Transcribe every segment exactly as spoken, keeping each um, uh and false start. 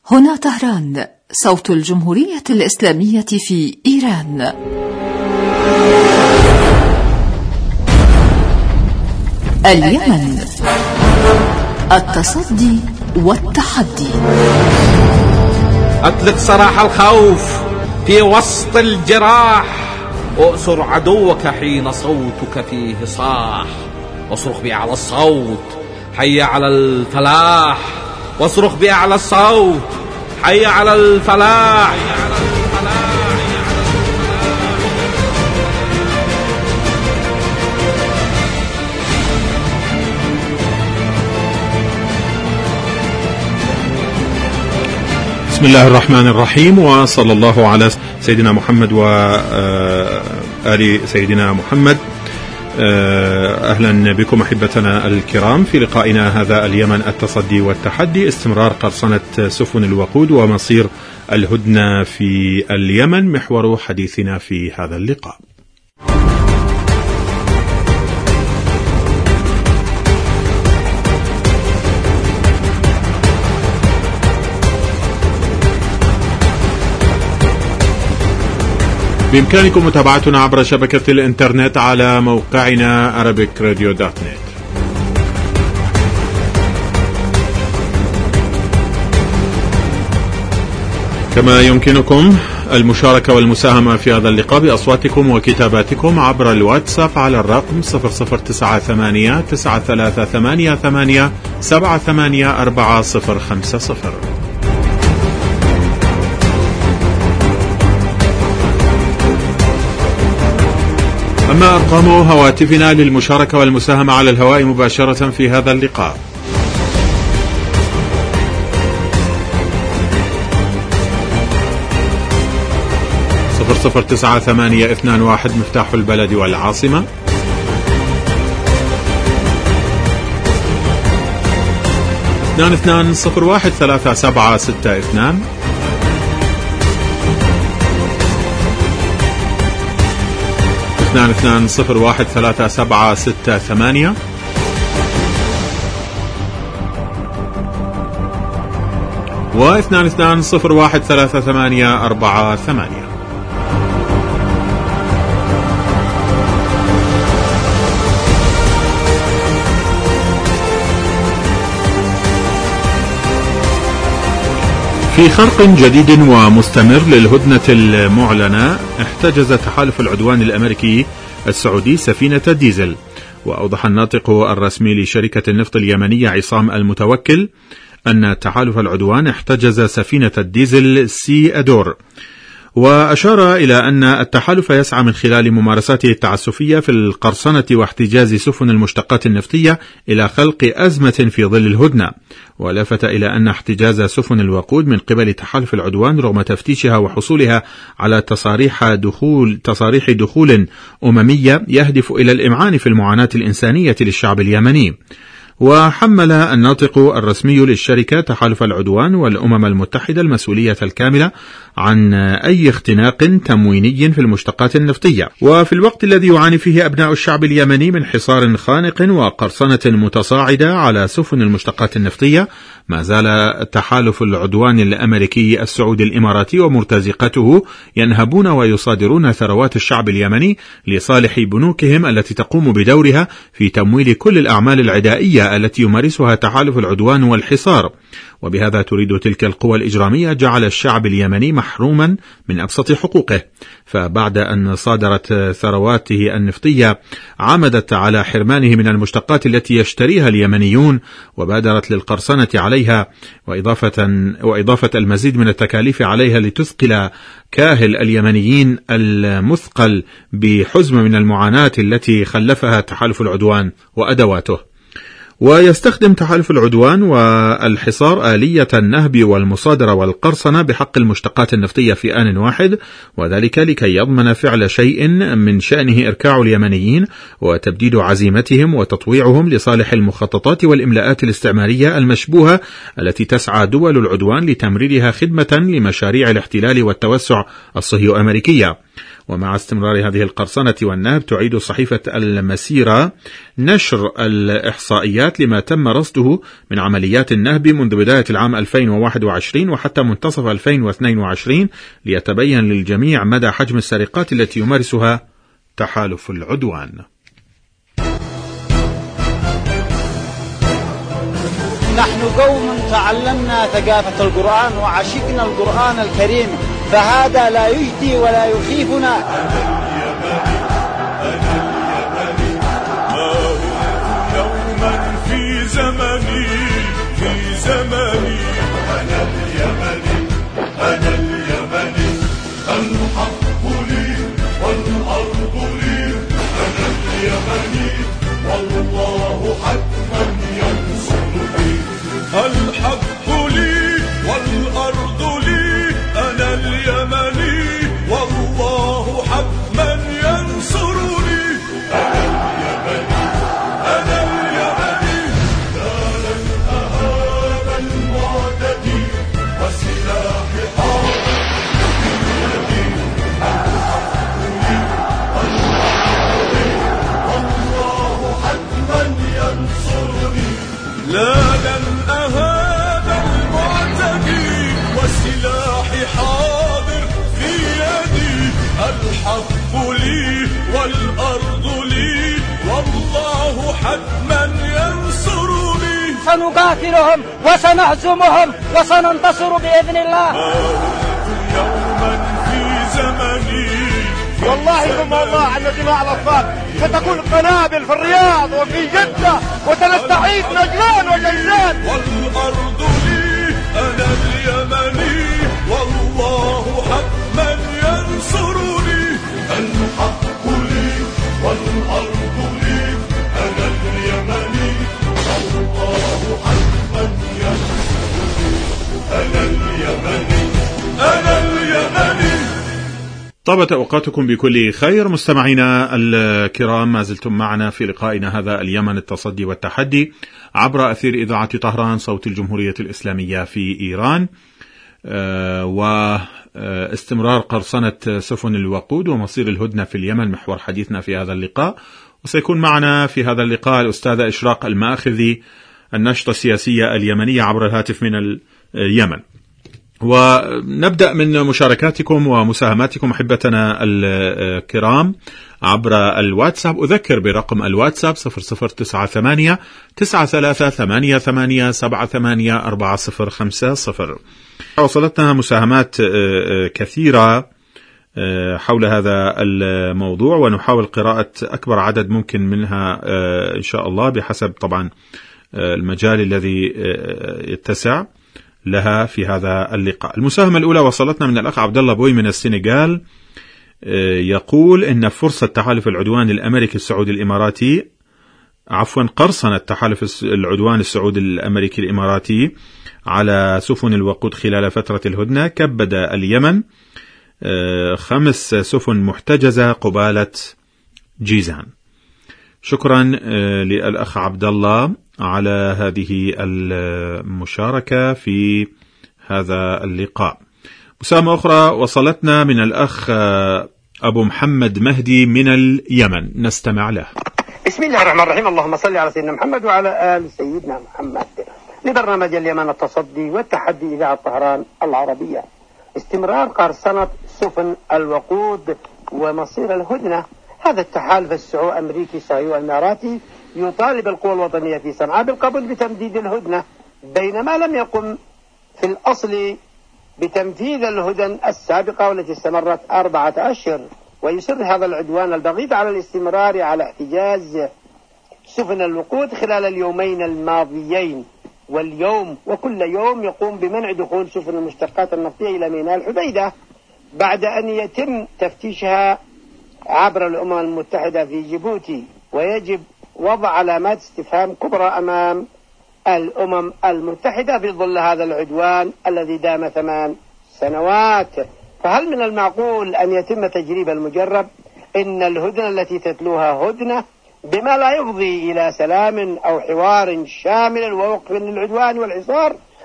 هنا طهران، صوت الجمهورية الإسلامية في إيران. اليمن، التصدي والتحدي. أطلق سراح الخوف في وسط الجراح، أؤسر عدوك حين صوتك فيه صاح، واصرخ بأعلى الصوت حي على الفلاح، واصرخ بأعلى الصوت حي على الفلاح. بسم الله الرحمن الرحيم، وصلى الله على سيدنا محمد وآل سيدنا محمد. أهلا بكم أحبتنا الكرام في لقائنا هذا اليمن التصدي والتحدي، استمرار قرصنة سفن الوقود ومصير الهدنة في اليمن محور حديثنا في هذا اللقاء. بإمكانكم متابعتنا عبر شبكة الإنترنت على موقعنا arabic radio dot net. كما يمكنكم المشاركة والمساهمة في هذا اللقاء بأصواتكم وكتاباتكم عبر الواتساب على الرقم صفر صفر تسعة ثمانية تسعة ثلاثة ثمانية ثمانية سبعة ثمانية أربعة صفر خمسة صفر. أما أرقام هواتفنا للمشاركة والمساهمة على الهواء مباشرة في هذا اللقاء: صفر صفر تسعة ثمانية اثنان واحد مفتاح البلد والعاصمة، اثنان اثنان صفر واحد ثلاثة سبعة ستة اثنان، اثنان اثنان صفر واحد ثلاثة سبعة ستة ثمانية، واثنان اثنان صفر واحد ثلاثة ثمانية أربعة ثمانية. في خرق جديد ومستمر للهدنة المعلنة، احتجز تحالف العدوان الأمريكي السعودي سفينة ديزل. وأوضح الناطق الرسمي لشركة النفط اليمنية عصام المتوكل أن تحالف العدوان احتجز سفينة الديزل سي أدور، وأشار إلى أن التحالف يسعى من خلال ممارساته التعسفية في القرصنة واحتجاز سفن المشتقات النفطية إلى خلق أزمة في ظل الهدنة. ولفت إلى أن احتجاز سفن الوقود من قبل تحالف العدوان رغم تفتيشها وحصولها على تصاريح دخول تصاريح دخول أممية يهدف إلى الإمعان في المعاناة الإنسانية للشعب اليمني. وحمل الناطق الرسمي للشركة تحالف العدوان والأمم المتحدة المسؤولية الكاملة عن أي اختناق تمويني في المشتقات النفطية. وفي الوقت الذي يعاني فيه أبناء الشعب اليمني من حصار خانق وقرصنة متصاعدة على سفن المشتقات النفطية، ما زال تحالف العدوان الأمريكي السعودي الإماراتي ومرتزقته ينهبون ويصادرون ثروات الشعب اليمني لصالح بنوكهم التي تقوم بدورها في تمويل كل الأعمال العدائية التي يمارسها تحالف العدوان والحصار. وبهذا تريد تلك القوى الإجرامية جعل الشعب اليمني محروما من أبسط حقوقه. فبعد أن صادرت ثرواته النفطية عمدت على حرمانه من المشتقات التي يشتريها اليمنيون، وبادرت للقرصنة عليها وإضافة, وإضافة المزيد من التكاليف عليها لتثقل كاهل اليمنيين المثقل بحزم من المعاناة التي خلفها تحالف العدوان وأدواته. ويستخدم تحالف العدوان والحصار آلية النهب والمصادرة والقرصنة بحق المشتقات النفطية في آن واحد، وذلك لكي يضمن فعل شيء من شأنه إركاع اليمنيين وتبديد عزيمتهم وتطويعهم لصالح المخططات والإملاءات الاستعمارية المشبوهة التي تسعى دول العدوان لتمريرها خدمة لمشاريع الاحتلال والتوسع الصهيو أمريكية. ومع استمرار هذه القرصنة والنهب تعيد صحيفة المسيرة نشر الإحصائيات لما تم رصده من عمليات النهب منذ بداية العام ألفين وواحد وعشرين وحتى منتصف ألفين واثنين وعشرين ليتبين للجميع مدى حجم السرقات التي يمارسها تحالف العدوان. نحن قوم تعلمنا ثقافة القرآن وعشقنا القرآن الكريم، فهذا لا يجدي ولا يخيفنا. يوما في زمني في زمني أنا اليمني أنا اليمني الحق لي والأرض لي أنا اليمني والله حتما ينصرني. الحق لي والأرض لي أنا اليمني والله حتما ينصرني. أنا اليمني أنا اليمني دار الأهاب المعتدي وسلاح حار في يدي. الحق لي والأرض لي والله حتما ينصرني. لا لن أهاب المعتدي وسلاحي حاضر في يدي. الحق لي والأرض لي والله حتما ينصرني. سنقاتلهم وسنهزمهم وسننتصر بإذن الله. يوما في زمني والله ثم الله أن دماء الأطفال ستكون قنابل في الرياض وفي جدة وتستعيد نجران وجيزان. والأرض لي أنا اليمني والله حتما ينصرني. الحق لي والأرض لي أنا اليمني والله حتما ينصرني. أنا اليمني أنا اليمني. طابت أوقاتكم بكل خير مستمعينا الكرام، ما زلتم معنا في لقائنا هذا اليمن التصدي والتحدي عبر أثير إذاعة طهران صوت الجمهورية الإسلامية في إيران، واستمرار قرصنة سفن الوقود ومصير الهدنة في اليمن محور حديثنا في هذا اللقاء. وسيكون معنا في هذا اللقاء الأستاذة إشراق الماخذي الناشطة السياسية اليمنية عبر الهاتف من اليمن. ونبدأ من مشاركاتكم ومساهماتكم أحبتنا الكرام عبر الواتساب. أذكر برقم الواتساب صفر صفر تسعة ثمانية تسعة ثلاثة ثمانية ثمانية سبعة ثمانية أربعة صفر خمسة صفر. وصلتنا مساهمات كثيرة حول هذا الموضوع، ونحاول قراءة أكبر عدد ممكن منها إن شاء الله بحسب طبعا المجال الذي يتسع لها في هذا اللقاء. المساهمة الأولى وصلتنا من الأخ عبد الله بوي من السنغال، يقول إن فرصة تحالف العدوان الأمريكي السعودي الإماراتي عفوا قرصنة تحالف العدوان السعودي الأمريكي الإماراتي على سفن الوقود خلال فترة الهدنة كبد اليمن خمس سفن محتجزة قبالة جيزان. شكرا للأخ عبد الله على هذه المشاركة في هذا اللقاء. مساهمة أخرى وصلتنا من الأخ أبو محمد مهدي من اليمن، نستمع له. بسم الله الرحمن الرحيم. اللهم صل على سيدنا محمد وعلى آل سيدنا محمد. لبرنامج اليمن التصدي والتحدي إذاعة طهران العربية. استمرار قرصنة سفن الوقود ومصير الهدنة. هذا التحالف السعو أمريكي صهيوني إماراتي يطالب القوى الوطنية في صنعاء بالقبول بتمديد الهدنة، بينما لم يقم في الأصل بتنفيذ الهدن السابقة والتي استمرت أربعة أشهر. ويصر هذا العدوان البغيض على الاستمرار على احتجاز سفن الوقود خلال اليومين الماضيين واليوم، وكل يوم يقوم بمنع دخول سفن المشتقات النفطية إلى ميناء الحديدة بعد أن يتم تفتيشها عبر الأمم المتحدة في جيبوتي. ويجب وضع علامات استفهام كبرى أمام الأمم المتحدة في ظل هذا العدوان الذي دام ثمان سنوات. فهل من المعقول أن يتم تجريب المجرب؟ إن الهدنة التي تتلوها هدنة بما لا يفضي إلى سلام أو حوار شامل ووقف للعدوان والحصار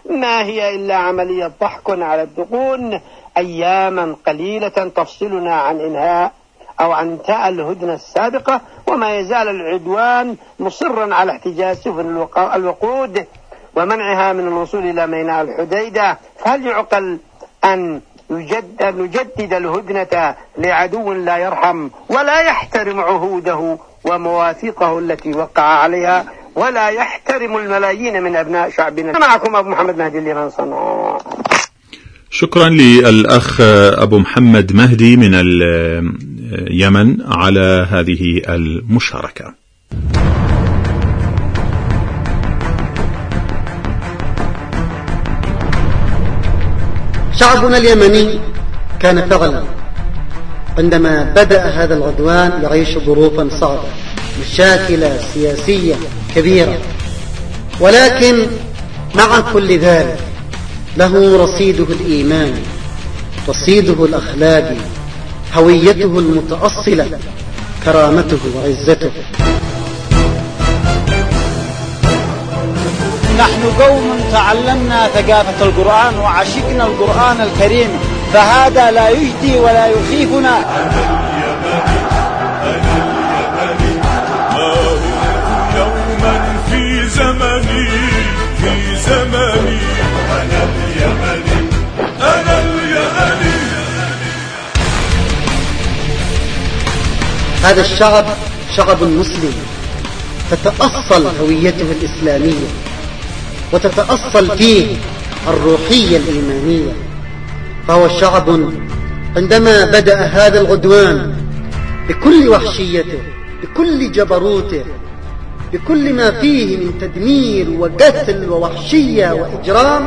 ما هي إلا عملية ضحك على الدقون. أياما قليلة تفصلنا عن إنهاء أو عن انتهاء الهدنة السابقة، وما يزال العدوان مصرا على احتجاز سفن الوقود ومنعها من الوصول إلى ميناء الحديدة. فهل يعقل أن يجدد, نجدد الهدنة لعدو لا يرحم ولا يحترم عهوده ومواثيقه التي وقع عليها، ولا يحترم الملايين من أبناء شعبنا؟ معكم أبو محمد مهدي اليمن صنعاء. شكرا للأخ أبو محمد مهدي من اليمن على هذه المشاركة. شعبنا اليمني كان فعلا عندما بدأ هذا العدوان يعيش ظروفا صعبة، مشاكل سياسية كبيرة، ولكن مع كل ذلك له رصيده الإيماني، رصيده الأخلاقي، هويته المتأصلة، كرامته وعزته. نحن قوم تعلمنا ثقافة القرآن وعشقنا القرآن الكريم، فهذا لا يجدي ولا يخيفنا. يوما في زمني في زمني أنا اليمني أنا اليمني. هذا الشعب شعب مسلم، تتأصل هويته الإسلامية وتتأصل فيه الروحية الإيمانية. فهو شعب عندما بدأ هذا العدوان بكل وحشيته، بكل جبروته، بكل ما فيه من تدمير وقتل ووحشية وإجرام،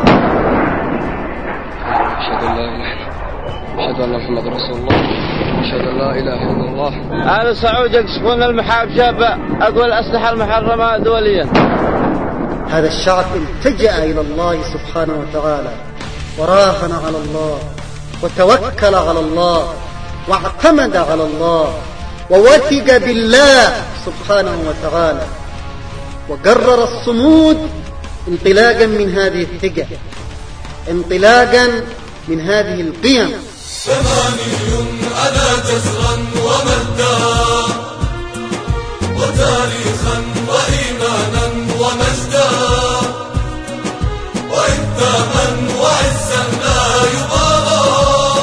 أشهد أن لا إله إلا الله، أشهد أن محمد رسول الله، أشهد أن لا إله إلا الله. أهل سعود يقصفون المحاب شابة أقوى الأسلحة المحرمة دوليا. هذا الشعب التجأ إلى الله سبحانه وتعالى، وراهن على الله، وتوكل على الله، واعتمد على الله، ووثق بالله سبحانه وتعالى، وقرر الصمود انطلاقا من هذه الثقة، انطلاقا من هذه القيم. ثماني أنا جزرا ومجدا وتاريخا وإيمانا ومجدا وإنتاما وعزا لا يبالى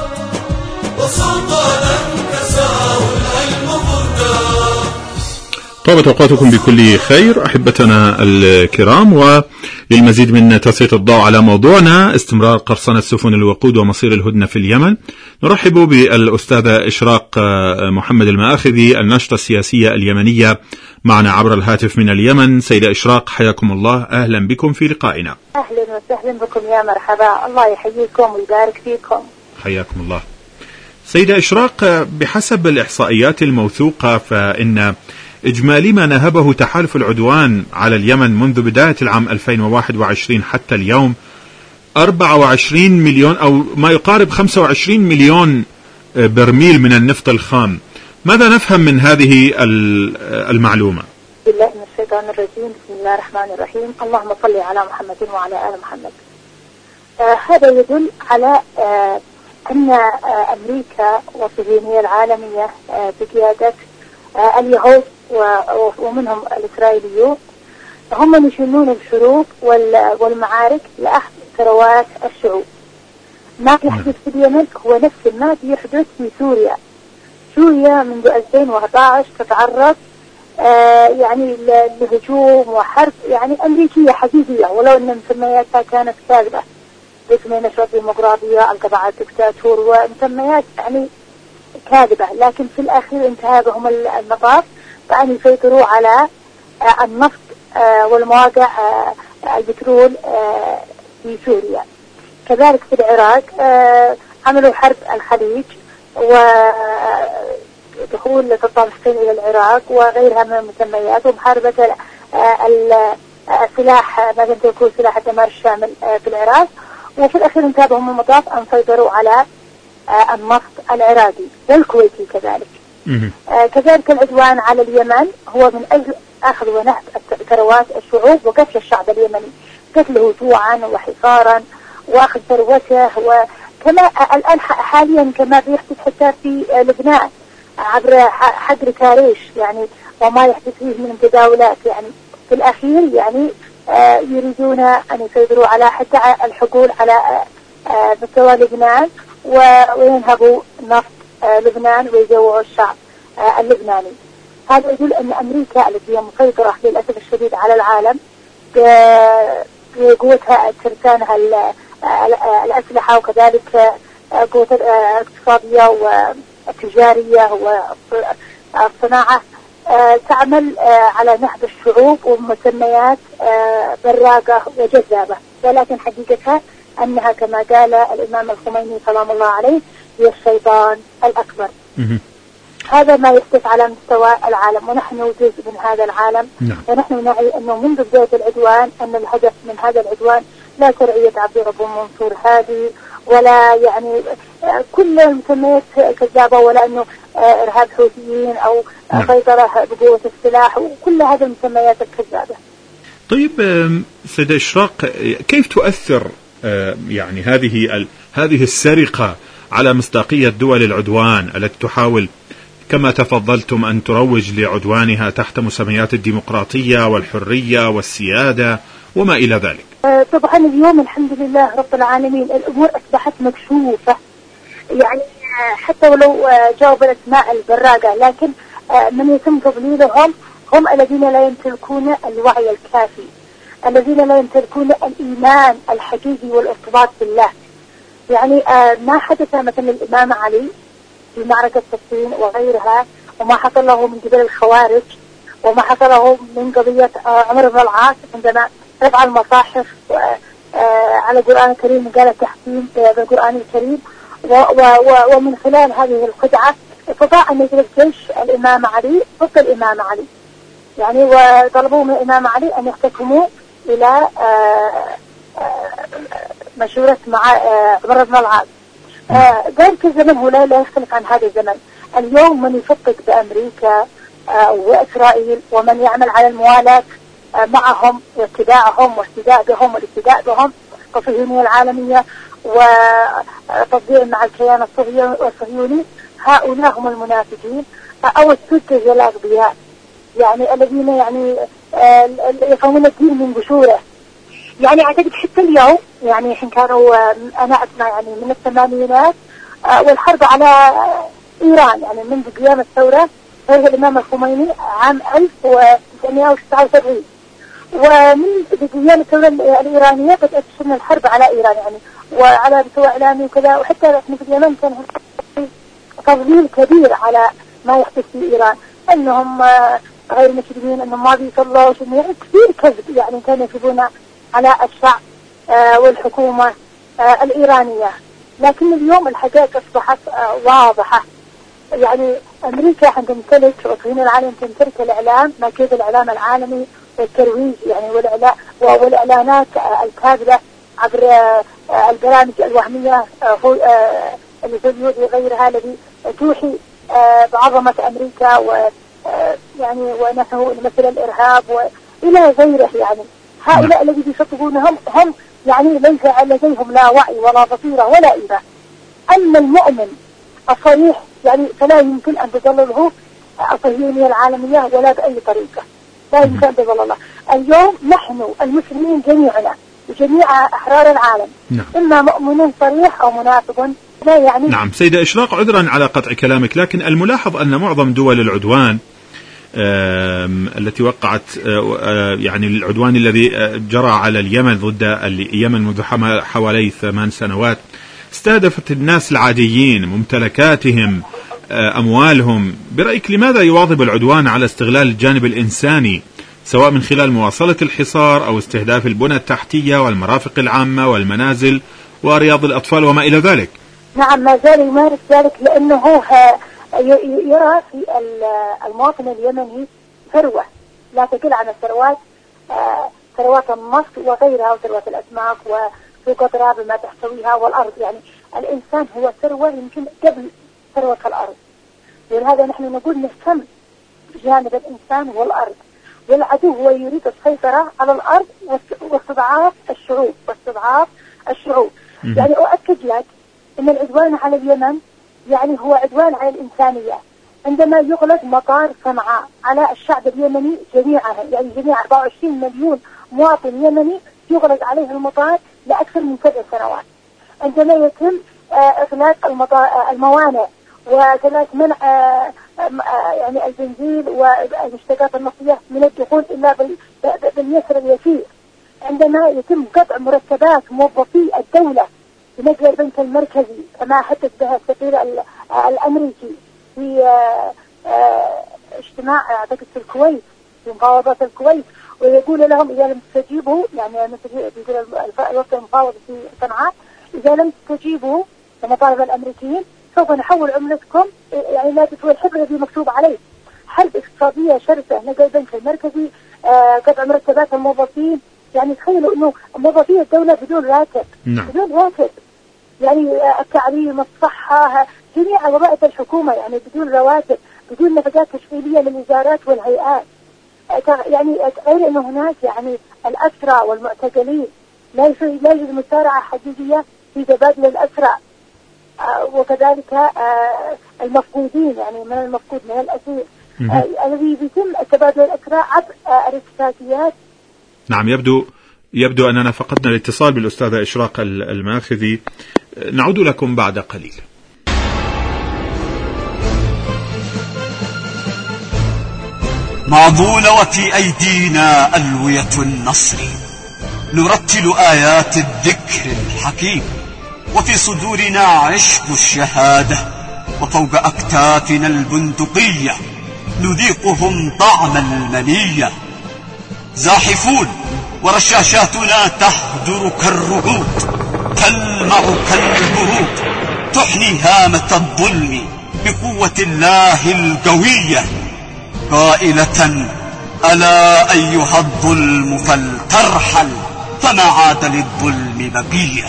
وسلطانا كساه العلم بردا. طابت أوقاتكم بكل خير أحبتنا الكرام، وللمزيد من تسليط الضوء على موضوعنا استمرار قرصنة سفن الوقود ومصير الهدنة في اليمن، نرحب بالأستاذة إشراق محمد المآخذي الناشطة السياسية اليمنية معنا عبر الهاتف من اليمن. سيدة إشراق حياكم الله، أهلا بكم في لقائنا. أهلا وسهلا بكم، يا مرحبا، الله يحييكم ويبارك فيكم. حياكم الله. سيدة إشراق، بحسب الإحصائيات الموثوقة فإن إجمالي ما نهبه تحالف العدوان على اليمن منذ بداية العام ألفين وواحد وعشرين حتى اليوم أربعة وعشرين مليون أو ما يقارب خمسة وعشرين مليون برميل من النفط الخام. ماذا نفهم من هذه المعلومة؟ بسم الله من الشيطان الرجيم، بسم الله الرحمن الرحيم، اللهم صل على محمد وعلى آل محمد. آه هذا يدل على آه أن آه أمريكا والصهيونية العالمية آه بقيادة آه اليهود ومنهم الإسرائيليون هم يشنون الحروب والمعارك لأخذ ثروات الشعوب. ما يحدث في اليمن هو نفس ما يحدث في سوريا. سوريا منذ ألفين وأحد عشر تتعرض آه يعني لهجوم وحرب يعني أمريكية حقيقية، ولو أن مسمياتها كانت كاذبة، اسمها نشرة ديمقراطية، القضاء على الدكتاتور، ومسميات يعني كاذبة، لكن في الأخير انتهى بهم المطاف بأن يسيطروا على آه النفط آه والمواقع آه البترول آه في سوريا. كذلك في العراق آه عملوا حرب الخليج ودخول الطالحين إلى العراق وغيرها من المسميات، ومحاربة آه السلاح مثلا تكون سلاح الدمار الشامل آه في العراق، وفي الأخير انتهوا من المطاف أن سيطروا على آه النفط العراقي والكويتي كذلك. آه كذلك العدوان على اليمن هو من أجل أخذ ونهب ثروات الشعوب وقتل الشعب اليمني. قتله جوعا وحصارا واخذ ثروته. وكما الآن حاليا كما بيحدث حتى في لبنان عبر حجر كاريش يعني وما يحدث فيه من تداولات، يعني في الأخير يعني يريدون أن يسيطروا على حتى الحقول على مستوى لبنان وينهبوا نفط لبنان ويجوعوا الشعب اللبناني. هذا يدل أن أمريكا التي هي مسيطرة للأسف الشديد على العالم بقوتها ترسانها الأسلحة وكذلك قوتها الاقتصادية والتجارية والصناعة تعمل على نهب الشعوب ومسميات براقة وجذابة، ولكن حقيقتها أنها كما قال الإمام الخميني سلام الله عليه هي الشيطان الأكبر. هذا ما يحدث على مستوى العالم ونحن جزء من هذا العالم. نعم. ونحن نعي أنه منذ بداية العدوان أن الهدف من هذا العدوان لا شرعية عبد رب منصور هادي ولا يعني كل المسميات كذابة ولا أنه إرهاب حوثيين أو سيطرة بقوة السلاح وكل هذه المسميات الكذابة. طيب سيدة إشراق، كيف تؤثر يعني هذه هذه السرقة على مصداقية دول العدوان التي تحاول كما تفضلتم أن تروج لعدوانها تحت مسميات الديمقراطية والحرية والسيادة وما إلى ذلك؟ طبعا اليوم الحمد لله رب العالمين الأمور أصبحت مكشوفة، يعني حتى ولو جاوب الأسماء البراقة لكن من يتم تضليلهم هم الذين لا يمتلكون الوعي الكافي، الذين لا يمتلكون الإيمان الحقيقي والارتباط بالله. يعني ما حدث مثلا الإمام علي في معركة صفين وغيرها وما حصل له من قبل الخوارج وما حصل له من قضية عمر بن العاص عندما رفع المصاحف على القرآن الكريم قال التحكيم بالقرآن الكريم، ومن خلال هذه الخدعة استطاع أن يجلب جيش الإمام علي ضد الإمام علي، يعني وطلبوا من الإمام علي أن يحتكموا إلى مشورة مع عمر بن العاص. ذلك الزمن هو لا يختلف عن هذا الزمن. اليوم من يفكك بأمريكا وإسرائيل ومن يعمل على الموالاة معهم واتباعهم واستداء بهم والاستداء بهم كصهيونية العالمية وتطبيع مع الكيان الصهيوني، هؤلاء هم المنافقين أو السكة الأغبياء، يعني الذين يعني يفهمون الدين من قشوره. يعني أعتقد حتى اليوم يعني حين كانوا أنا أسمع يعني من الثمانينات والحرب على إيران يعني منذ قيام الثورة فرغ الإمام الخميني عام ألف وتسعمائة وتسعة وسبعين، ومن قيام الثورة الإيرانية بدأت تشن الحرب على إيران يعني وعلى مستوى إعلامي وكذا، وحتى احنا في اليمن كان تضليل كبير على ما يحدث في إيران أنهم غير مسلمين أنهم ما بيصلوا يعني كثير كذب يعني كانوا يكذبون على الشعب والحكومة الإيرانية. لكن اليوم الحقائق أصبحت واضحة، يعني أمريكا تمتلك وصهيونية العالم تمتلك الإعلام ما كيف الإعلام العالمي والترويج يعني والإعلان والإعلانات الكاذبة عبر البرامج الوهمية الهوليود وغيرها الذي توحي بعظمة أمريكا ويعني ونحو مثل الإرهاب وإلى غيره. يعني هؤلاء الذين يصدقونهم هم يعني ليس لديهم لا وعي ولا بصيرة ولا إيمان. أما المؤمن الصريح يعني فلا يمكن أن تضلله الصهيونية العالمية ولا بأي طريقة، لا يمكن أن تضلل الله. اليوم نحن المسلمين جميعنا وجميع أحرار العالم نعم. إما مؤمن صريح أو منافق لا يعني. نعم سيدة إشراق، عذرا على قطع كلامك، لكن الملاحظ أن معظم دول العدوان التي وقعت يعني العدوان الذي جرى على اليمن ضد اليمن منذ حوالي ثمان سنوات استهدفت الناس العاديين، ممتلكاتهم، أموالهم. برأيك لماذا يواظب العدوان على استغلال الجانب الإنساني سواء من خلال مواصلة الحصار أو استهداف البنى التحتية والمرافق العامة والمنازل ورياض الأطفال وما إلى ذلك؟ نعم ما زال يمارس ذلك لأنه يرى في المواطن اليمني ثروة لا تقل عن الثروات، ثروات النفط وغيرها وثروات الأسماك وسوق ضراب ما تحتويها والأرض. يعني الإنسان هو ثروة يمكن قبل ثروة الأرض، ولهذا نحن نقول نهتم بجانب الإنسان والأرض والعدو هو يريد السيطرة على الأرض واستضعاف الشعوب واستضعاف الشعوب. يعني أؤكد لك أن العدوان على اليمن يعني هو عدوان على الإنسانية، عندما يغلق مطار صنعاء على الشعب اليمني جميعا، يعني جميع أربعة وعشرين مليون مواطن يمني يغلق عليه المطار لأكثر من سبع سنوات، عندما يتم إغلاق الموانئ وثلاث منع يعني البنزين والمشتقات النفطية من الدخول إلا باليسر اليسير، عندما يتم قطع مرتبات موظفي الدولة بنقل البنك المركزي كما حدث بها السفير الأمريكي في اجتماع أعتقد في الكويت في مفاوضات الكويت، ويقول لهم إذا لم تستجيبوا، يعني يقول الوفد المفاوض في صنعاء إذا لم تستجيبوا لمطالب الأمريكيين سوف نحول عملتكم يعني لا تسوى الحبر الذي مكتوب عليه. حرب اقتصادية شرسة، نقل البنك المركزي، قطع مرتبات الموظفين، يعني تخيلوا إنه موظفي الدولة بدون راتب. نعم. بدون راتب، يعني التعليم، الصحة، جميع وظائف الحكومة يعني بدون رواتب، بدون نفقات تشغيلية للوزارات والهيئات. يعني غير أنه هناك يعني الأسرى والمعتقلين لا يوجد لا يوجد مسارعة حقيقية في تبادل الأسرى، وكذلك المفقودين، يعني من المفقود من الأسير الذي بيتم تبادل الأسرى عبر الاتفاقيات. نعم. يبدو يبدو أننا فقدنا الاتصال بالأستاذة إشراق الماخذي. نعود لكم بعد قليل. معضولة وفي أيدينا ألوية النصر، نرتل آيات الذكر الحكيم، وفي صدورنا عشق الشهادة، وفوق أكتافنا البندقية نذيقهم طعم المنية. زاحفون ورشاشاتنا تهدر كالرعود، تلمع كالبرود، تحني هامة الظلم بقوة الله القوية، قائلة ألا أيها الظلم فلترحل، فما عاد للظلم بقية.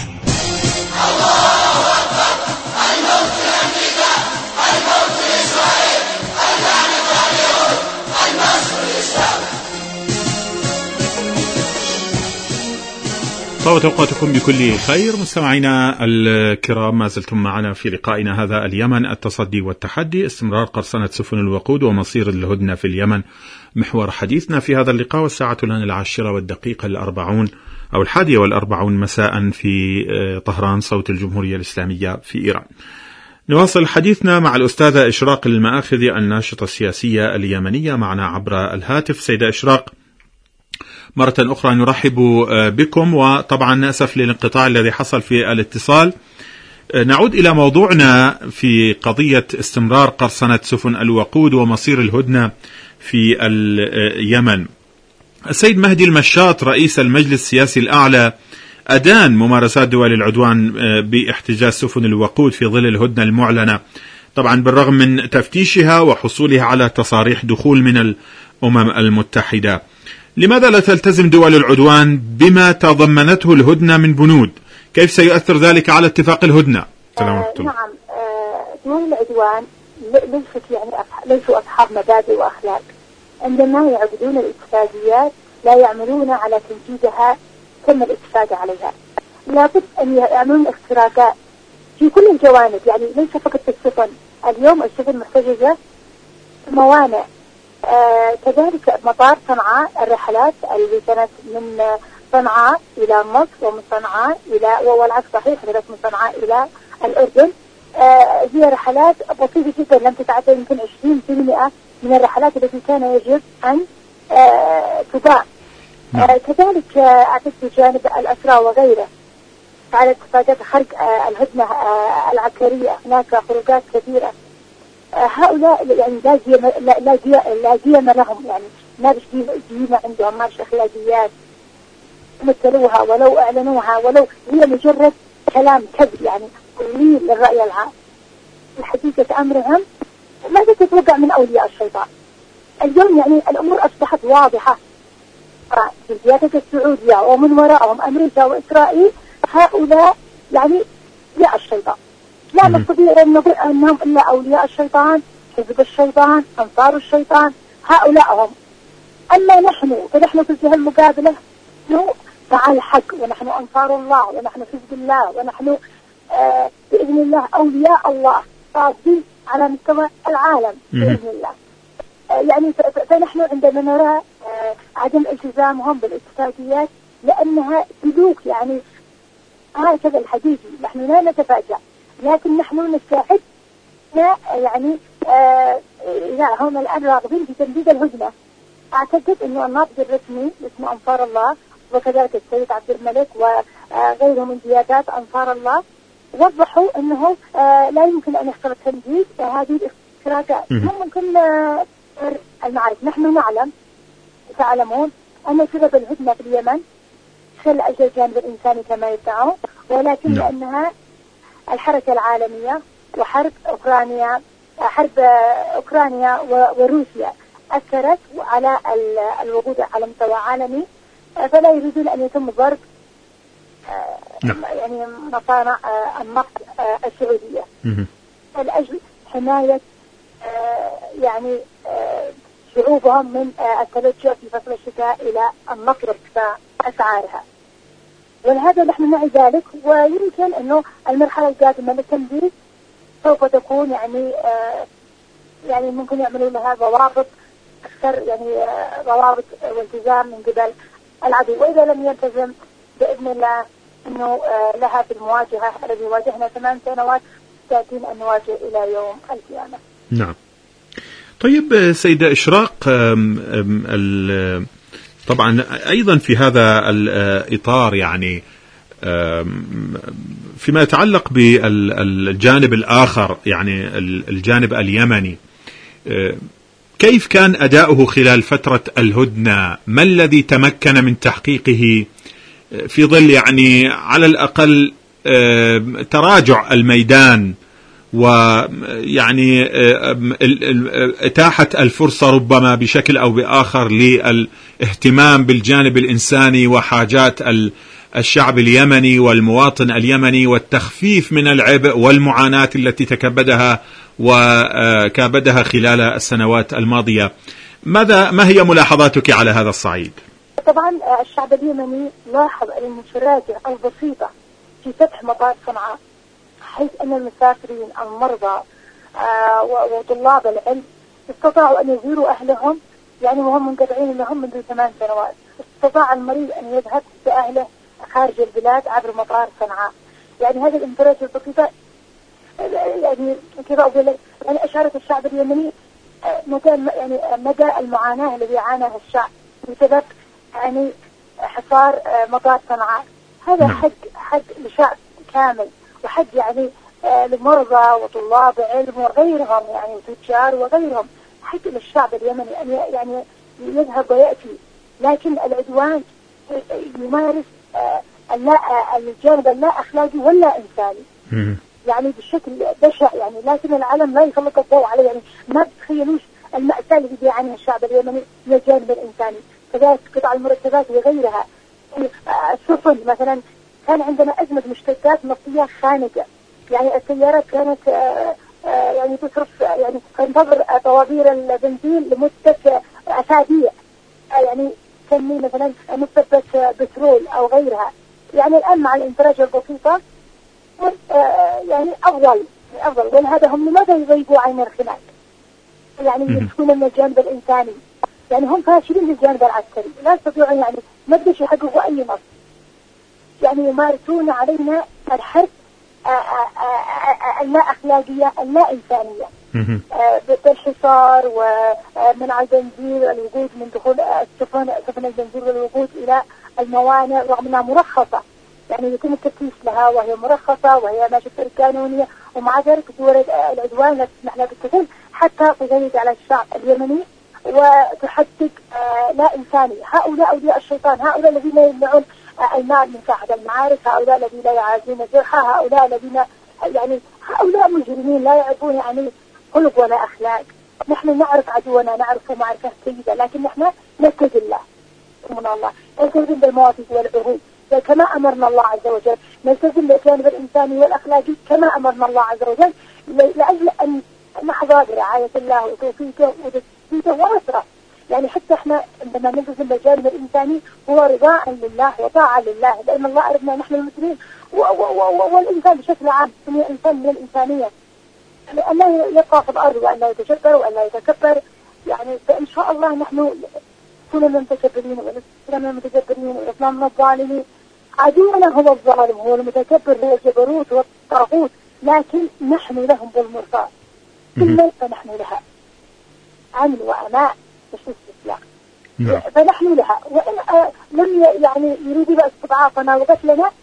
طابت أوقاتكم بكل خير. مستمعينا الكرام، ما زلتم معنا في لقائنا هذا اليمن التصدي والتحدي، استمرار قرصنة سفن الوقود ومصير الهدنة في اليمن، محور حديثنا في هذا اللقاء، والساعة الآن العاشرة والدقيقة الأربعون أو الحادية والأربعون مساء في طهران، صوت الجمهورية الإسلامية في إيران. نواصل حديثنا مع الأستاذة إشراق الماخذي الناشطة السياسية اليمنية معنا عبر الهاتف. سيدة إشراق، مرة أخرى نرحب بكم، وطبعا نأسف للانقطاع الذي حصل في الاتصال. نعود إلى موضوعنا في قضية استمرار قرصنة سفن الوقود ومصير الهدنة في اليمن. السيد مهدي المشاط رئيس المجلس السياسي الأعلى أدان ممارسات دول العدوان باحتجاز سفن الوقود في ظل الهدنة المعلنة، طبعا بالرغم من تفتيشها وحصولها على تصاريح دخول من الأمم المتحدة. لماذا لا تلتزم دول العدوان بما تضمنته الهدنة من بنود؟ كيف سيؤثر ذلك على اتفاق الهدنة؟ آه نعم، آه دول العدوان ليست يعني ليسوا أصحاب مبادئ وأخلاق، عندما يعقدون الاتفاقيات لا يعملون على تنفيذها كما الاتفاق عليها، لابد أن يعملون اختراقات في كل الجوانب، يعني ليس فقط في السفن. اليوم السفن محتجزة موانئ، آه كذلك مطار صنعاء، الرحلات اللي كانت من صنعاء إلى مصر ومن صنعاء إلى والعكس صحيح، كانت من صنعاء إلى الأردن، آه هي رحلات بسيطة جدا لم تتعدى يمكن عشرين بالمئة من الرحلات التي كان يجب أن آه تباع. آه كذلك آه أعتقد بجانب الأسرى وغيره على اتفاقات خرق آه الهدنة آه العسكرية، هناك خروجات كثيرة. هؤلاء يعني لا قيمة لا لا لا قيمة لهم، يعني ما بش قيمة عندهم، ما بش أخلاقيات مثلوها ولو أعلنوها، ولو هي مجرد كلام كذب، يعني تضليل للرأي العام. الحقيقة أمرهم ماذا تتوقع من أولياء الشيطان اليوم؟ يعني الأمور أصبحت واضحة، بالقيادة السعودية ومن وراءهم أمريكا وإسرائيل، هؤلاء يعني يا الشيطان، لا نستطيع أن نقول أنهم إلا أولياء الشيطان، حزب الشيطان، أنصار الشيطان، هؤلاء هم أما نحن فنحن في الجهة المقابلة مع الحق، ونحن أنصار الله، ونحن حزب الله، ونحن آه بإذن الله أولياء الله صادقين على مستوى العالم بإذن الله. آه يعني فنحن عندما نرى آه عدم التزامهم بالاتفاقيات لأنها سلوك يعني هكذا الحقيقي، نحن لا نتفاجأ، لكن نحن نستعد يعني آه إذا هم الآن راغبين في تنفيذ الهدنة. أعتقد أنه الناطق الرسمي اسمه أنصار الله، وكذلك السيد عبد الملك وغيرهم من قيادات أنصار الله وضحوا أنه آه لا يمكن أن يحصل تنفيذ هذه الافتراقات. ممكن آه المعارف. نحن نعلم تعلمون أن سبب الهدنة في اليمن خل أجل الجانب الإنساني كما يدعون، ولكن لأنها الحركة العالمية وحرب أوكرانيا حرب أوكرانيا وروسيا أثرت على الوجود على مستوى عالمي، فلا يريدون أن يتم ضرب يعني مصانع النفط السعودية لأجل حماية يعني شعوبهم من التوجه في فصل الشتاء إلى النفط وارتفاع أسعارها. ولهذا نحن نعي ذلك، ويمكن أنه المرحلة القادمة للتنفيذ سوف تكون يعني آه يعني ممكن يعملوا لها ضوابط أكثر، يعني آه ضوابط والتزام من قبل العدو، وإذا لم يلتزم بإذن الله أنه آه لها في المواجهة الذي واجهنا ثمان سنوات تأتين أن نواجه إلى يوم القيامة. نعم. طيب سيدة إشراق، طبعا أيضا في هذا الإطار يعني فيما يتعلق بالجانب الآخر يعني الجانب اليمني، كيف كان أداؤه خلال فترة الهدنة؟ ما الذي تمكن من تحقيقه في ظل يعني على الأقل تراجع الميدان ويعني إتاحة الفرصة ربما بشكل أو بآخر للاهتمام بالجانب الإنساني وحاجات الشعب اليمني والمواطن اليمني والتخفيف من العبء والمعاناة التي تكبدها وكابدها خلال السنوات الماضية؟ ماذا ما هي ملاحظاتك على هذا الصعيد؟ طبعا الشعب اليمني لاحظ المنشورات البسيطة في فتح مطار صنعاء، حيث أن المسافرين المرضى آه وطلاب العلم استطاعوا أن يزوروا أهلهم يعني وهم منقطعين لهم منذ ثمان سنوات. استطاع المريض أن يذهب بأهله خارج البلاد عبر مطار صنعاء. يعني هذه الانفراد البسيطة يعني كيف أقول لك يعني أشارت الشعب اليمني مدى يعني مدى المعاناة الذي عاناها الشعب بسبب يعني حصار مطار صنعاء. هذا حق حق لشعب كامل، وحق يعني آه للمرضى وطلاب علم وغيرهم يعني وتجار وغيرهم، حق للشعب اليمني أن يعني يذهب ويأتي. لكن العدوان يمارس آه اللا الجانب اللا أخلاقي ولا إنساني يعني بشكل بشع يعني، لكن العالم لا يسلط الضوء عليه. يعني ما تتخيلوش المأساة اللي بيعانيها الشعب اليمني من الجانب الإنساني. كذلك قطع المرتبات وغيرها، السفن مثلا كان عندنا أزمة مشتتات نفطية خانقة، يعني السيارات كانت آآ آآ يعني تصرف يعني تنتظر طوابير البنزين لمدة أسابيع، يعني تسمي مثلا مثبت بترول أو غيرها. يعني الآن مع الانفراج البسيطة يعني أفضل أفضل ولهذا هم لماذا يضيقوا عين الخناق؟ يعني يمسكون من الجانب الإنساني، يعني هم فاشلين للجانب العسكري، لا يستطيعون يعني ما بدش يحققوا أي نصر، يعني يمارسون علينا الحرب اللا أخلاقية اللا إنسانية بالحصار ومنع البنزين والوقود من دخول السفن سفن البنزين والوقود إلى الموانئ رغم أنها مرخصة، يعني يتم التفتيش لها وهي مرخصة وهي ماشية قانونية، ومع ذلك دول العدوان لا تسمح لها بالدخول حتى تزيد على الشعب اليمني وتحقق لا إنساني. هؤلاء أولياء الشيطان، هؤلاء الذين يمنعون المال من ساحة المعارك، هؤلاء الذين لا يعازون الجرحى، هؤلاء الذين يعني هؤلاء مجرمين لا يعرفون يعني خلق ولا أخلاق. نحن نعرف عدونا، نعرف معرفة جيدة، لكن نحن نتقي الله من الله، نلتزم بالمواثيق والعهود كما أمرنا الله عز وجل، نلتزم بالجانب الإنساني والأخلاقي كما أمرنا الله عز وجل، لأجل أن نحظى برعاية الله وتوفيقه وتسديده ونصره. يعني حتى احنا عندما نلتزم بالجانب الإنساني هو رضاء لله وطاعة لله، لأن الله أردنا نحن المسلمين والإنسان بشكل عام سمي إنسان من الإنسانية، يعني أن لا يبقى في الأرض وأن لا يتجبر وأن لا يتكبر. يعني فإن شاء الله نحن كنا من المتكبرين ولسنا من المتجبرين ولسنا من الظالمين. عدونا هو الظالم، هو المتكبر، هو الجبروت والطاغوت، لكن نحن لهم بالمرصاد، كل فنحن لها عمل وأماء مش استسلام. فنحن لها، وإن لم يعني يريد استضعافنا وقتلنا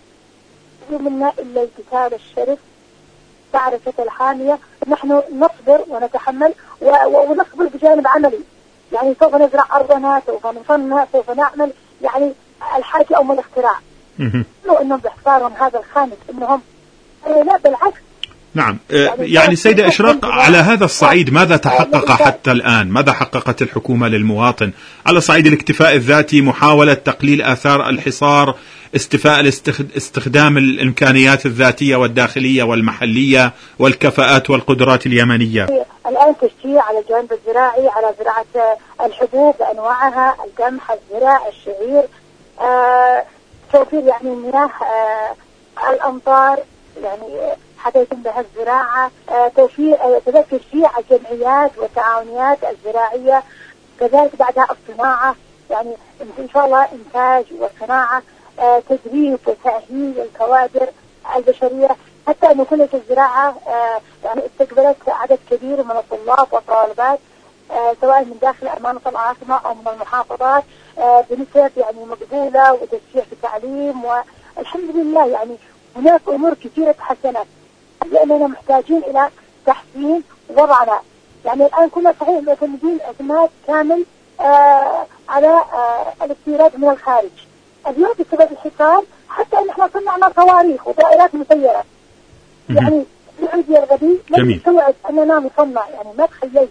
منا إلا القتال الشرف تعرفة الحامية. نحن نصبر ونتحمل ونصبر بجانب عملي، يعني سوف نزرع أرضنا، سوف نصنع، سوف نعمل، يعني الحاجة أو الاختراع. لو إنهم باحتفارهم هذا الخامس إنهم لا بالعكس. نعم. يعني, يعني سيدة إشراق، على هذا الصعيد ماذا تحقق حتى الآن؟ ماذا حققت الحكومة للمواطن على صعيد الاكتفاء الذاتي، محاولة تقليل آثار الحصار، استفاء استخدام الإمكانيات الذاتية والداخلية والمحلية والكفاءات والقدرات اليمنية؟ الآن تشجيع على الجانب الزراعي، على زراعة الحبوب بأنواعها، القمح، الزراعة، الشعير، آه، توفير يعني مياه آه، الأمطار، يعني حتى يتم بها الزراعة، آه، توفير آه، تشجيع الجمعيات والتعاونيات الزراعية، كذلك بعدها الصناعة، يعني إن شاء الله إنتاج وصناعة، آه، تدريب وتأهيل الكوادر البشرية، حتى أن كلية الزراعة آه، يعني استقبلت عدد كبير من الطلاب والطالبات آه، سواء من داخل أمانة العاصمة أو من المحافظات آه، بنسب يعني مقبولة وتشجيع في التعليم، والحمد لله يعني هناك أمور كثيرة تحسنت، لأننا محتاجين إلى تحسين وضعنا. يعني الآن كنا صحيح معتمدين اعتماد كامل آه على آه الاستيراد من الخارج. اليوم بسبب الحصار حتى ان احنا صنعنا صواريخ وطائرات مسيرة، يعني العودية الغبي لم يستوعب اننا نصنع، يعني ما تخيلت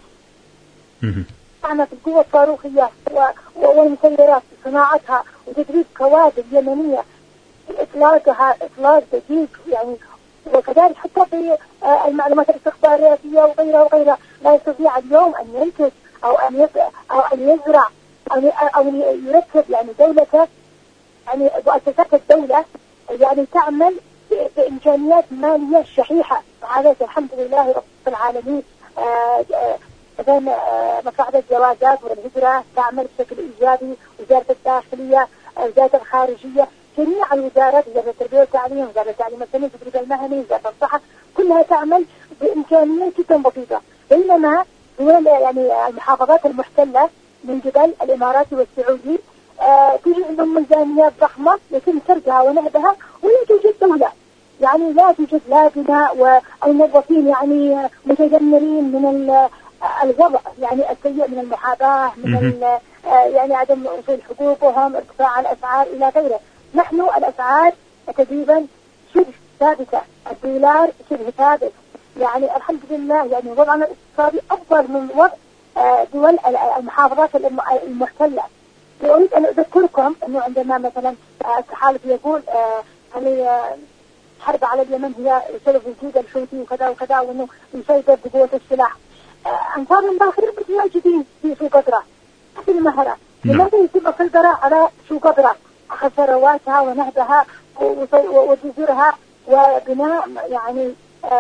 معنا في القوة الصاروخية والمسيرات صناعتها وتدريب كوادر يمنية، اطلاقها اطلاق دقيق، يعني وكذلك حتى في آه المعلومات الاستخباراتية وغيرها وغيرها. لا يستطيع اليوم ان ينتج او ان او ان يزرع او او يركب يعني دولته، يعني مؤسسات الدولة يعني تعمل بإمكانيات مالية شحيحة. على الحمد لله رب العالمين مثلا مساعدة الجوازات والهجرة تعمل بشكل إيجابي، وزارة الداخلية، وزارة الخارجية، جميع الوزارات، وزارة التربية والتعليم، وزارة التعليم السني، التدريب المهني، وزارة الصحة، كلها تعمل بإمكانيات جدا بسيطة. بينما يعني المحافظات المحتلة من قبل الإماراتي والسعودي آه تجد عندهم ميزانيات ضخمة يتم سرقها ونهبها ولا توجد دولة، يعني لا توجد لا بناء والموظفين يعني متذمرين من الوضع يعني السيء من المحاباة، من آه يعني عدم وصول حقوقهم، ارتفاع الأسعار إلى غيره. نحن الأسعار تقريبا شبه ثابتة، الدولار شبه ثابت، يعني الحمد لله يعني وضعنا الاقتصادي أفضل من وضع آه دول المحافظات المحتلة. أريد أن أذكركم أنه عندما مثلا التحالف يقول يعني حرب على اليمن هي سبب وجود الحوثي وكذا وكذا، وأنه يسيطر بقوة السلاح. أنصار الله خير متواجدين في سوق قدرة في المهرة، لماذا يتم السيطرة على سوق قدرة؟ أخذ ثرواتها ونهبها وجذورها وبناء يعني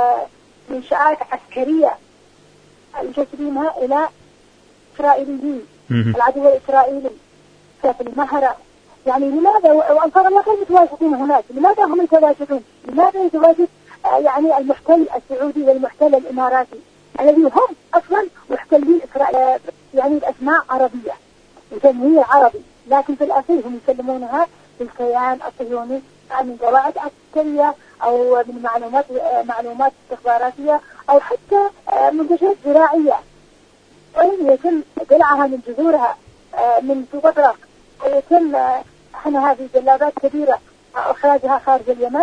منشآت عسكرية تسليمها إلى إسرائيليين، العدو الإسرائيلي في المهرة. يعني لماذا وأنصار الله غير متواجدين هناك؟ لماذا هم يتواجدون؟ لماذا يتواجد آه يعني المحتل السعودي والمحتل الإماراتي الذي هم أصلا محتلين إسرائيل، يعني الأسماء عربية وتنوير عربي، لكن في الأخير هم يسلمونها للكيان الصهيوني من قواعد عسكرية أو من معلومات آه معلومات استخباراتية أو حتى آه منتجات زراعية، وإن يتم قلعها من جذورها آه من سوق قدرة، ويتم احنا هذه جلابات كبيرة اخراجها خارج اليمن.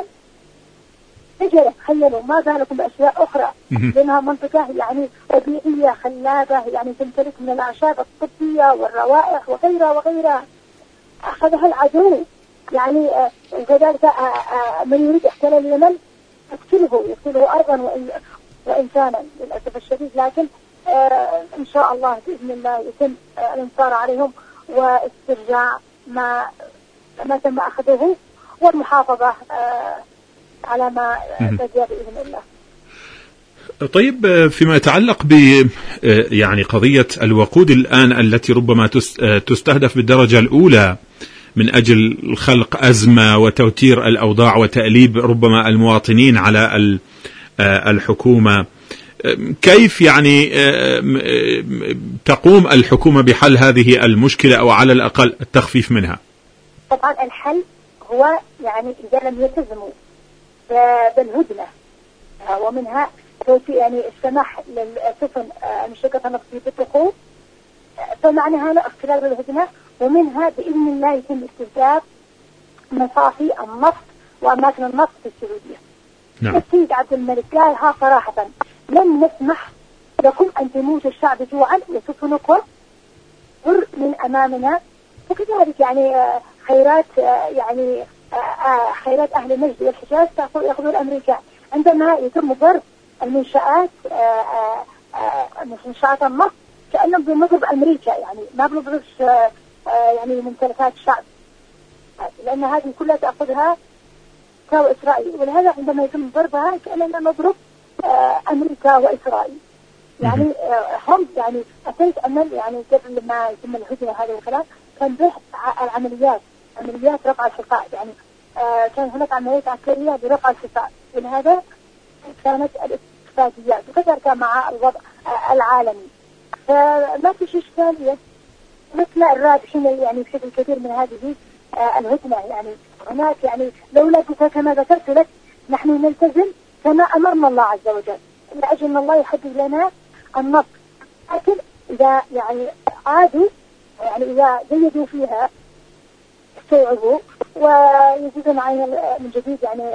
تجرى تخيلوا ما بالكم باشياء اخرى، لانها منطقة يعني طبيعية خلابة، يعني تمتلك من الاعشاب الطبية والروائح وغيرها وغيرها. اخذها العدو، يعني كذلك من يريد احتلال اليمن يقتله يقتله ارضا وانسانا للاسف الشديد، لكن إن شاء الله بإذن الله يتم الانتصار عليهم واسترجاع ما ما تم أخذه والمحافظة على ما بقي بإذن الله. طيب، فيما يتعلق ب يعني قضية الوقود الآن التي ربما تستهدف بالدرجة الأولى من أجل خلق أزمة وتوتير الأوضاع وتأليب ربما المواطنين على الحكومة، كيف يعني تقوم الحكومة بحل هذه المشكلة أو على الأقل التخفيف منها؟ طبعا الحل هو يعني إذا لم يلتزموا بالهدنة ومنها يعني السماح للسفن المشتقة النفطية بالدخول، فمعنى هذا اختلال بالهدنة، ومنها بإذن الله يتم استهداف مصافي النفط وأماكن النفط في السعودية. نعم. السيد عبد الملك قالها صراحة: لن نسمح لكم أن تموت الشعب جوعا وسفنكم غر من أمامنا. وكذلك يعني خيرات يعني خيرات أهل النجد والحجاز يأخذوا الأمريكان عندما يتم ضرب المنشآت منشآت النفط كأنهم بنضرب أمريكا، يعني ما بنضربش يعني ممتلكات الشعب، لأن هذه كلها تأخذها تو إسرائيل، ولهذا عندما يتم ضربها كأننا نضرب أمريكا وإسرائيل. يعني هم يعني أتيت أمل يعني قبل ما يتم الهجرة هذا الكلام كان به العمليات عمليات رفع الحصار، يعني كان هناك عمليات عسكرية برفع الحصار، ولهذا كانت الاقتصاديات وكذلك مع الوضع العالمي، فما في شيء إشكالية. مثل الرابحين يعني بشكل كبير من هذه الهدنة، يعني هناك يعني لولا كما ذكرت لك نحن نلتزم كما أمرنا الله عز وجل لأجل أن الله يحدد لنا النص، لكن إذا يعني عادوا يعني إذا زيدوا فيها استوعبوا ويزيدون عين من جديد يعني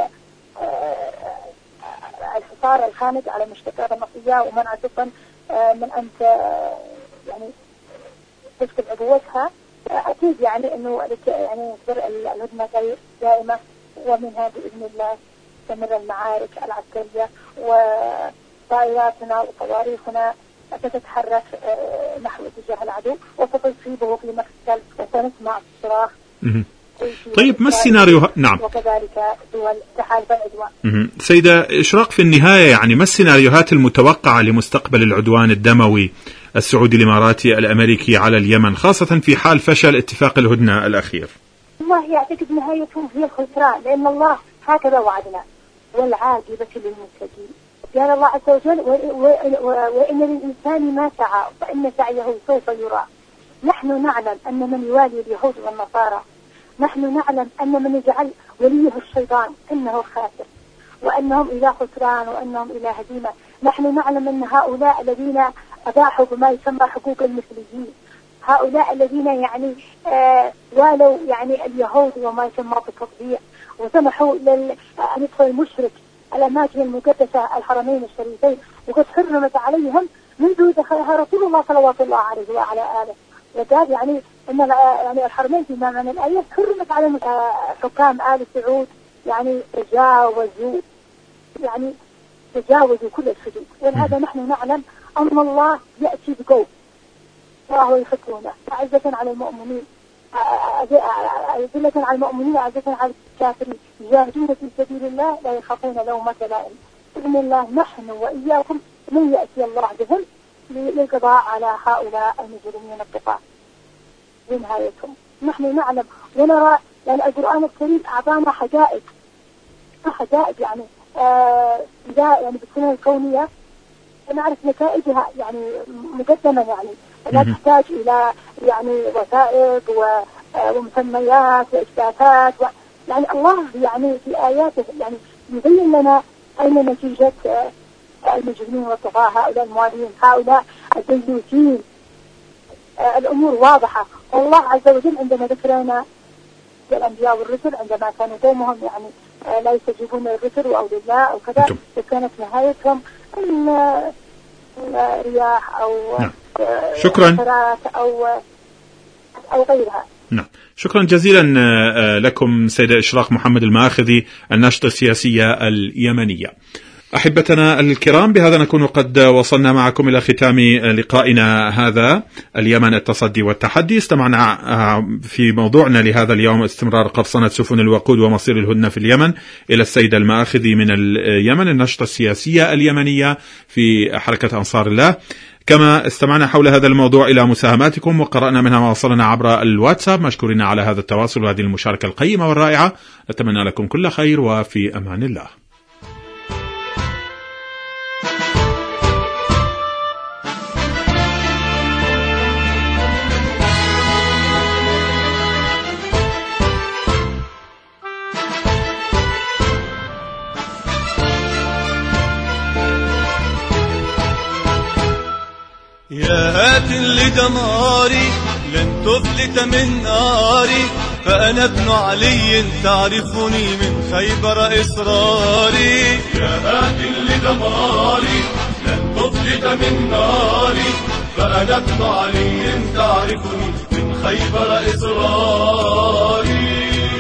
الحصار الخامد على المشتقات النفطية ومنع سفن من أن يعني تفقد عبوتها، أكيد يعني إنه يعني تصير الهدنة دائمة، ومنها بإذن الله تستمر المعارك العسكرية وطائراتنا وصواريخنا ستتحرك نحو اتجاه العدو وستصيبه في مقتل وسنسمع الصراخ. طيب، ما السيناريو؟ نعم. وكذلك دول تحالف العدوان. سيدة إشراق، في النهاية يعني ما السيناريوهات المتوقعة لمستقبل العدوان الدموي السعودي الإماراتي الأمريكي على اليمن، خاصة في حال فشل اتفاق الهدنة الأخير؟ الله يعتقد نهايتهم هي الخسران، لأن الله هكذا وعدنا: والعاقبة للمتقين. قال الله عز وجل: وإن للإنسان ما سعى وإن سعيه سوف يرى. نحن نعلم أن من يوالي اليهود والنصارى، نحن نعلم أن من يجعل وليه الشيطان إنه خاسر، وأنهم إلى خسران وأنهم إلى هزيمة. نحن نعلم أن هؤلاء الذين أباحوا بما يسمى حقوق المثليين، هؤلاء الذين يعني آه والوا يعني اليهود وما يسمى بالتطبيع، وسمحوا لل أن يدخل المشرك الأماكن المقدسة الحرمين الشريفين، وقد حرمت عليهم منذ دخلها رسول الله صلوات الله عليه وعلى آله. وقال يعني أن يعني الحرمين في معنى الآية حرمت على حكام آل سعود، يعني تجاوزوا يعني تجاوزوا كل الحدود. ولهذا نحن نعلم أن الله يأتي بقوم وهو يحكمنا أعزة على المؤمنين أذلة على المؤمنين أعزة على الكافرين يجاهدون في سبيل الله لا يخافون لومة لائم. بإذن الله نحن وإياكم من يأتي الله بهم للقضاء على هؤلاء المجرمين الطغاة بنهايتهم. نحن نعلم ونرى يعني القرآن الكريم أعطانا حقائق حقائق يعني آه يعني بالسنة الكونية نعرف نتائجها يعني مقدما، يعني لا تحتاج إلى يعني وثائق ومسميات وإثباتات و... يعني الله يعني في آياته يعني يبين لنا أين نتيجة المجرمين والطغاة هؤلاء الموالين هؤلاء الديوثين. الأمور واضحة، والله عز وجل عندما ذكرنا الأنبياء والرسل عندما كانوا قومهم يعني لا يستجيبون للرسل أو لله أو كذا، وكانت نهايتهم إن رياح أو نعم. شكرا أو أو غيرها. نعم، شكرا جزيلا لكم سيدة إشراق محمد الماخذي، الناشطة السياسية اليمنية. أحبتنا الكرام، بهذا نكون قد وصلنا معكم إلى ختام لقائنا هذا، اليمن التصدي والتحدي. استمعنا في موضوعنا لهذا اليوم استمرار قرصنة سفن الوقود ومصير الهدنة في اليمن إلى السيد المآخذي من اليمن، النشطة السياسية اليمنية في حركة أنصار الله. كما استمعنا حول هذا الموضوع إلى مساهماتكم وقرأنا منها ما وصلنا عبر الواتساب. مشكورين على هذا التواصل وهذه المشاركة القيمة والرائعة. نتمنى لكم كل خير وفي أمان الله. يا هات لدماري لن تفلت من ناري، فأنا ابن علي تعرفني من خيبر إصراري. يا هات لدماري لن تفلت من ناري، فأنا ابن علي تعرفني من خيبر إصراري.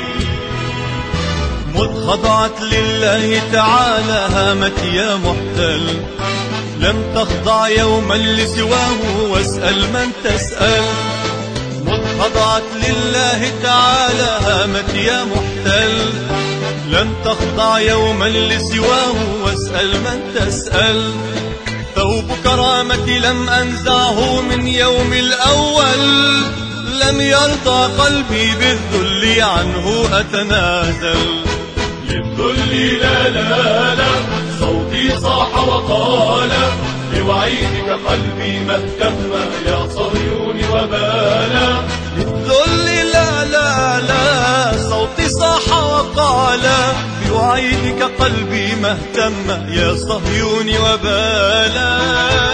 مذ خضعت لله تعالى هامت يا محتل، لم تخضع يوما لسواه واسأل من تسأل. مذ خضعت لله تعالى هامت يا محتل، لم تخضع يوما لسواه واسأل من تسأل. ثوب كرامتي لم أنزعه من يوم الأول، لم يرضى قلبي بالذل عنه أتنازل. للذل لا لا لا صوتي صاح وقال، بوعيدك قلبي ما اهتم يا صهيون وبالا. للذل لا لا لا صوتي صاح وقال، بوعيدك قلبي ما اهتم يا صهيون وبالا.